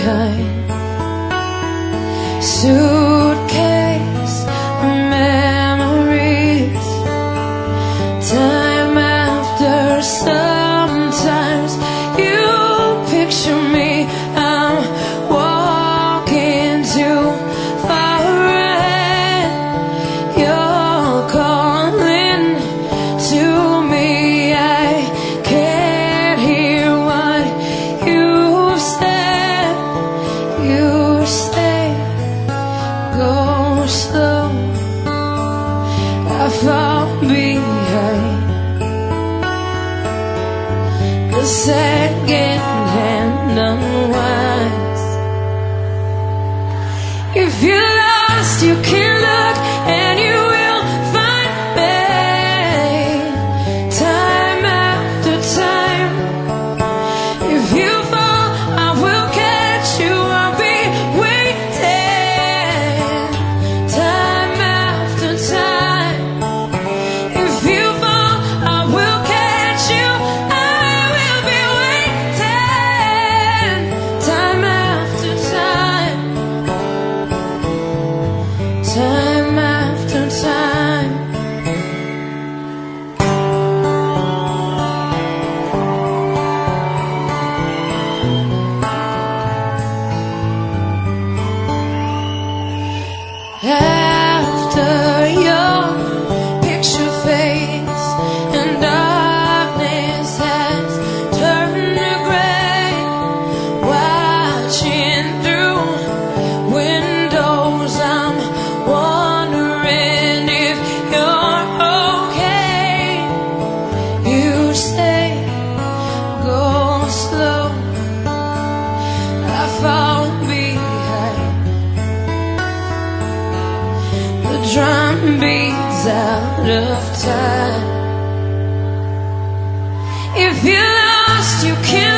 behind. Suitcase of memories. Time after sometimes you picture me. I'm walking too far ahead. You're calling to me. I can't hear what you've said. You say, go slow. I fall behind. The second-hand unwinds. If you're lost, you can look and you will find me. Time after time. If you fall, I will catch you. I'll be waiting. Time after time. If you fall, I will catch you. I will be waiting. Time after time. Time after time. After your picture fades and darkness has turned to gray, watching through windows, I'm wondering if you're okay. You say, go slow. I fall behind. The drum beats out of time. If you're lost, you can